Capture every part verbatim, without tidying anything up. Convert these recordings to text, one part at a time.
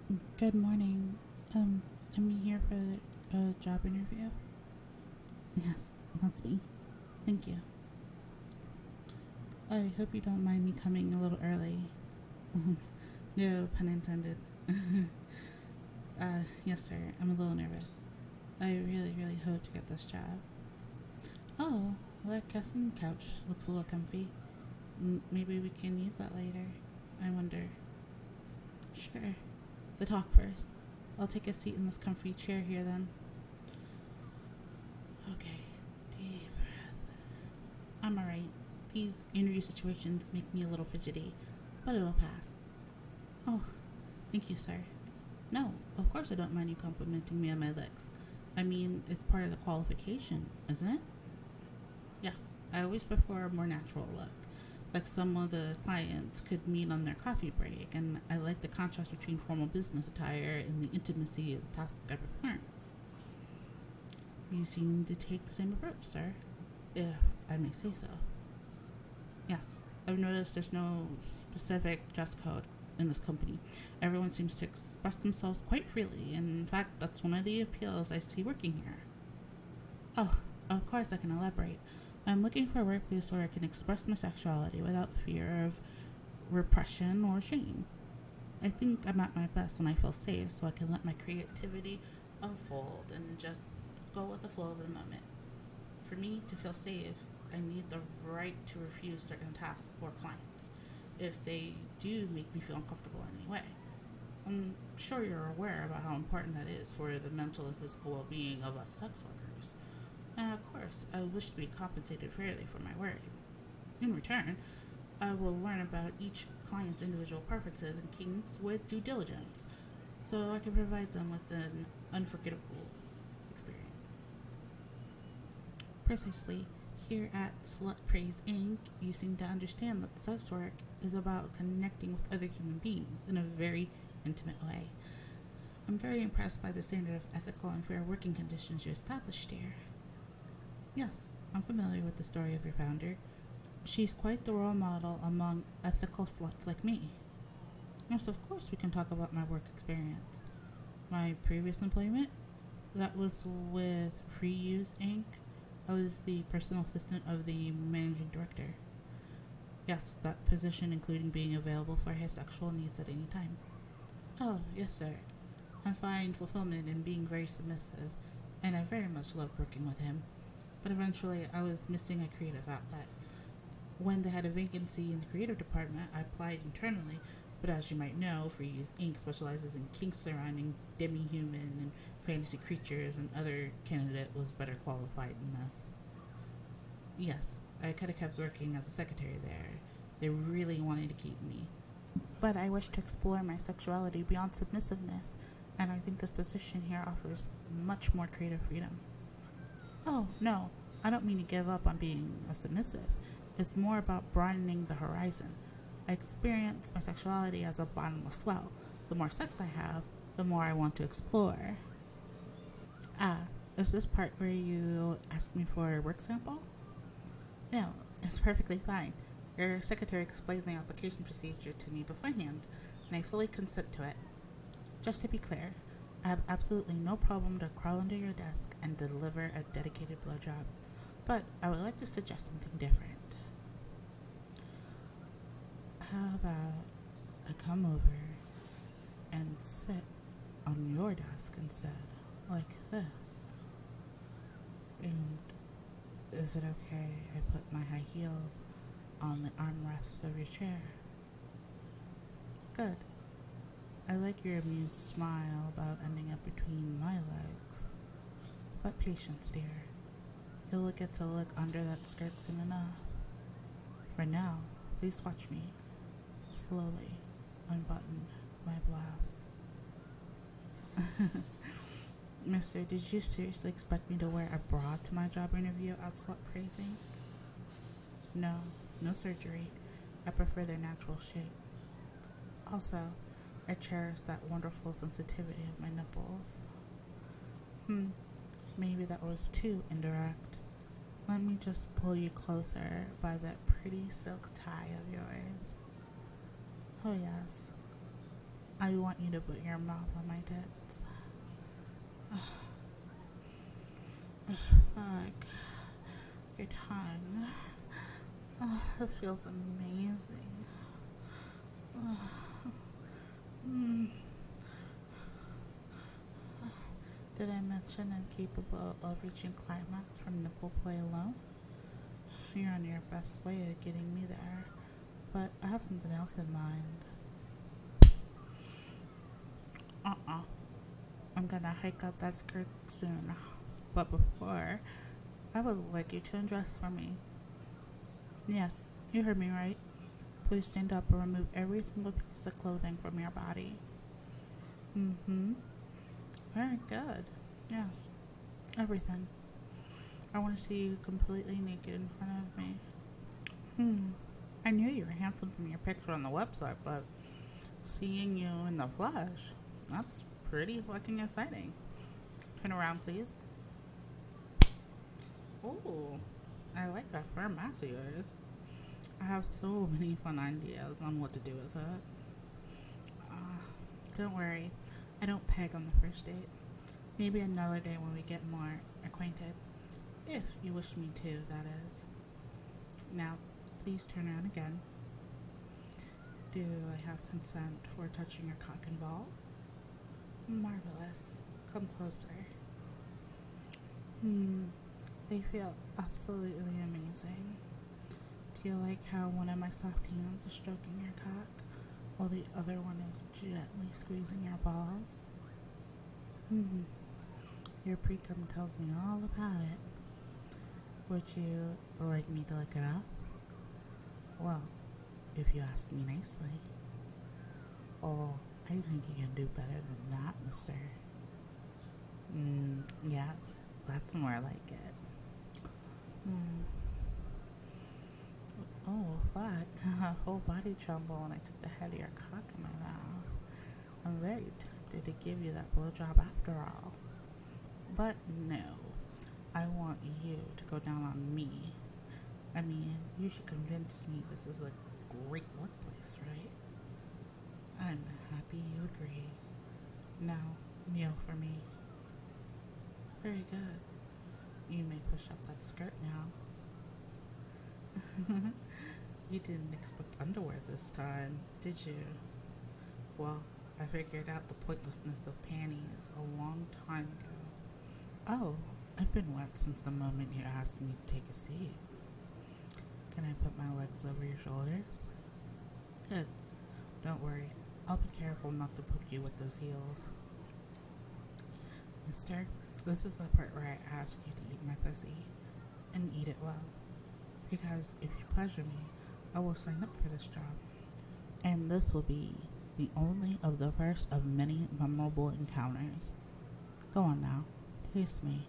Good morning. Um, I'm here for a job interview. Yes, that's me. Thank you. I hope you don't mind me coming a little early. Um, no pun intended. uh, yes, sir. I'm a little nervous. I really, really hope to get this job. Oh, that casting couch looks a little comfy. M- maybe we can use that later. I wonder. Sure. The talk first. I'll take a seat in this comfy chair here then. Okay. Deep breath. I'm alright. These interview situations make me a little fidgety, but it'll pass. Oh, thank you, sir. No, of course I don't mind you complimenting me on my looks. I mean, it's part of the qualification, isn't it? Yes, I always prefer a more natural look, like some of the clients could meet on their coffee break, and I like the contrast between formal business attire and the intimacy of the task I perform. You seem to take the same approach, sir, if I may say so. Yes, I've noticed there's no specific dress code in this company. Everyone seems to express themselves quite freely, and in fact, that's one of the appeals I see working here. Oh, of course I can elaborate. I'm looking for a workplace where I can express my sexuality without fear of repression or shame. I think I'm at my best when I feel safe, so I can let my creativity unfold and just go with the flow of the moment. For me to feel safe, I need the right to refuse certain tasks or clients if they do make me feel uncomfortable in any way. I'm sure you're aware about how important that is for the mental and physical well being of us sex workers. And of course, I wish to be compensated fairly for my work. In return, I will learn about each client's individual preferences and kinks with due diligence, so I can provide them with an unforgettable experience. Precisely, here at Slut Praise Incorporated, you seem to understand that sex work is about connecting with other human beings in a very intimate way. I'm very impressed by the standard of ethical and fair working conditions you established here. Yes, I'm familiar with the story of your founder. She's quite the role model among ethical sluts like me. Yes, of course we can talk about my work experience. My previous employment, that was with Free Use Incorporated. I was the personal assistant of the managing director. Yes, that position including being available for his sexual needs at any time. Oh, yes, sir. I find fulfillment in being very submissive, and I very much loved working with him. But eventually, I was missing a creative outlet. When they had a vacancy in the creative department, I applied internally, but as you might know, Free Use Incorporated specializes in kinks surrounding demi-human and fantasy creatures, and other candidate was better qualified than this. Yes, I could have kept working as a secretary there. They really wanted to keep me. But I wish to explore my sexuality beyond submissiveness, and I think this position here offers much more creative freedom. Oh, no, I don't mean to give up on being a submissive. It's more about broadening the horizon. I experience my sexuality as a bottomless well. The more sex I have, the more I want to explore. Ah, is this part where you ask me for a work sample? No, it's perfectly fine. Your secretary explained the application procedure to me beforehand, and I fully consent to it. Just to be clear, I have absolutely no problem to crawl under your desk and deliver a dedicated blowjob, but I would like to suggest something different. How about I come over and sit on your desk instead, like this? And is it okay I put my high heels on the armrest of your chair? Good. I like your amused smile about ending up between my legs. But patience, dear. You'll get to look under that skirt soon enough. For now, please watch me slowly unbutton my blouse. Mister, did you seriously expect me to wear a bra to my job interview at Slut Praising? No, no surgery. I prefer their natural shape. Also, I cherish that wonderful sensitivity of my nipples. Hmm, maybe that was too indirect. Let me just pull you closer by that pretty silk tie of yours. Oh, yes. I want you to put your mouth on my tits. Fuck. Your tongue. Oh, this feels amazing. Oh. Mm. Did I mention I'm capable of reaching climax from nipple play alone? You're on your best way of getting me there, but I have something else in mind. Uh-uh. I'm gonna hike up that skirt soon, but before, I would like you to undress for me. Yes, you heard me right. Please stand up and remove every single piece of clothing from your body. Mm-hmm. Very good. Yes. Everything. I want to see you completely naked in front of me. Hmm. I knew you were handsome from your picture on the website, but seeing you in the flesh, that's pretty fucking exciting. Turn around, please. Ooh. I like that firm ass of yours. I have so many fun ideas on what to do with it. Uh, don't worry. I don't peg on the first date. Maybe another day when we get more acquainted. If you wish me to, that is. Now, please turn around again. Do I have consent for touching your cock and balls? Marvelous. Come closer. Hmm. They feel absolutely amazing. Do you like how one of my soft hands is stroking your cock while the other one is gently squeezing your balls? Hmm. Your pre-cum tells me all about it. Would you like me to look it up? Well, if you ask me nicely. Oh, I think you can do better than that, mister. Mm, yes, that's more like it. Mm. Oh, fuck. Whole body trembled when I took the head of your cock in my mouth. I'm very tempted to give you that blowjob after all. But no. I want you to go down on me. I mean, you should convince me this is a great workplace, right? I'm happy you agree. Now, kneel for me. Very good. You may push up that skirt now. You didn't expect underwear this time, did you? Well, I figured out the pointlessness of panties a long time ago. Oh, I've been wet since the moment you asked me to take a seat. Can I put my legs over your shoulders? Good. Don't worry. I'll be careful not to poke you with those heels. Mister, this is the part where I ask you to eat my pussy. And eat it well. Because if you pleasure me, I will sign up for this job. And this will be the only of the first of many memorable encounters. Go on now. Taste me.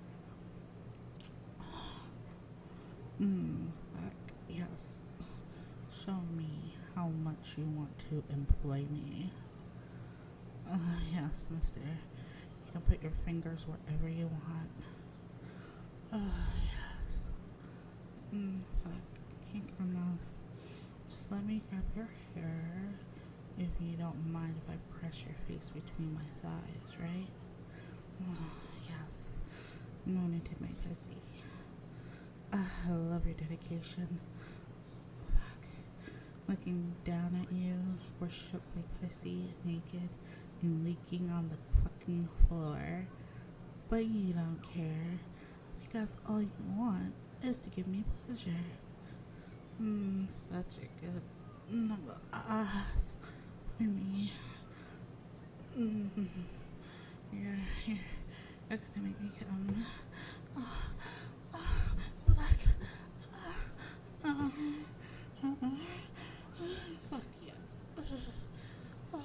Mmm, yes. Show me how much you want to employ me. Uh, yes, mister. You can put your fingers wherever you want. Uh, yes. Mmm, fuck. Can't get enough. Just let me grab your hair. If you don't mind if I press your face between my thighs, right? Oh, yes. I'm going into my pussy. Uh, I love your dedication. Fuck. Looking down at you, worship my pussy, naked and leaking on the fucking floor. But you don't care. Because all you want is to give me pleasure. Mmm, such a good number ass for me. Mmm. You're, you're, you're gonna make me come. Oh, oh, fuck. Uh, uh, uh, uh, fuck yes. Oh.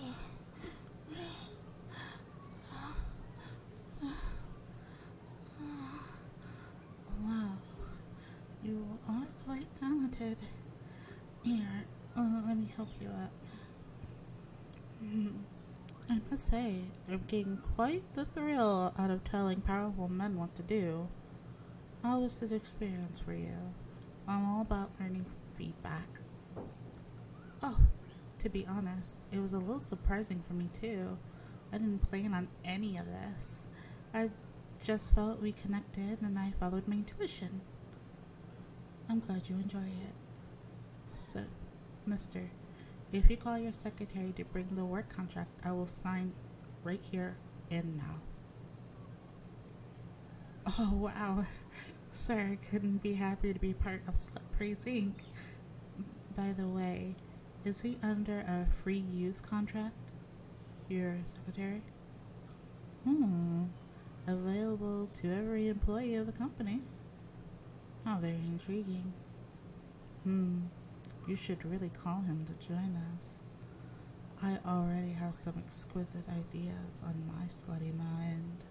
Wow, you are quite talented. Here, uh, let me help you up. Mm. I must say, I'm getting quite the thrill out of telling powerful men what to do. How was this experience for you? I'm all about learning from feedback. Oh, To be honest, it was a little surprising for me too. I didn't plan on any of this. I just felt we connected and I followed my intuition. I'm glad you enjoy it. So, mister, if you call your secretary to bring the work contract, I will sign right here and now. Oh, wow. Sir, I couldn't be happier to be part of Slut Praise Incorporated. By the way, is he under a free use contract? Your secretary? Hmm. Available to every employee of the company. How very intriguing. Hmm. You should really call him to join us. I already have some exquisite ideas on my slutty mind.